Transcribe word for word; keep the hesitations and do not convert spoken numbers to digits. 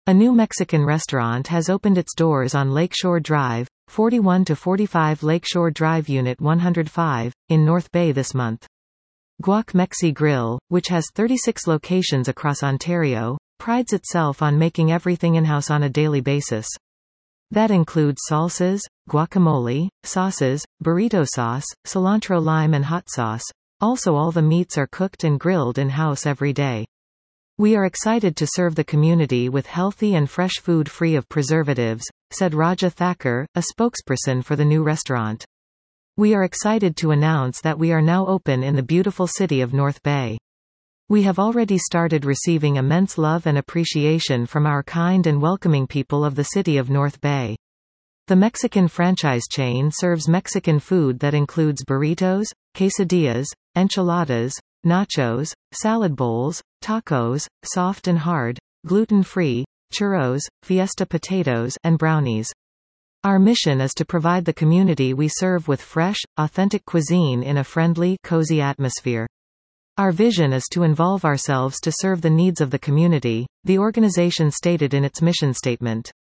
A new Mexican restaurant has opened its doors on Lakeshore Drive, forty-one to forty-five Lakeshore Drive Unit one oh five, in North Bay this month. Guac Mexi Grill, which has thirty-six locations across Ontario, prides itself on making everything in-house on a daily basis. That includes salsas, guacamole, sauces, burrito sauce, cilantro lime and hot sauce. Also all the meats are cooked and grilled in-house every day. We are excited to serve the community with healthy and fresh food free of preservatives, said Raja Thakur, a spokesperson for the new restaurant. We are excited to announce that we are now open in the beautiful city of North Bay. We have already started receiving immense love and appreciation from our kind and welcoming people of the city of North Bay. The Mexican franchise chain serves Mexican food that includes burritos, quesadillas, enchiladas, nachos, salad bowls, tacos, soft and hard, gluten-free, churros, fiesta potatoes, and brownies. Our mission is to provide the community we serve with fresh, authentic cuisine in a friendly, cozy atmosphere. Our vision is to involve ourselves to serve the needs of the community, the organization stated in its mission statement.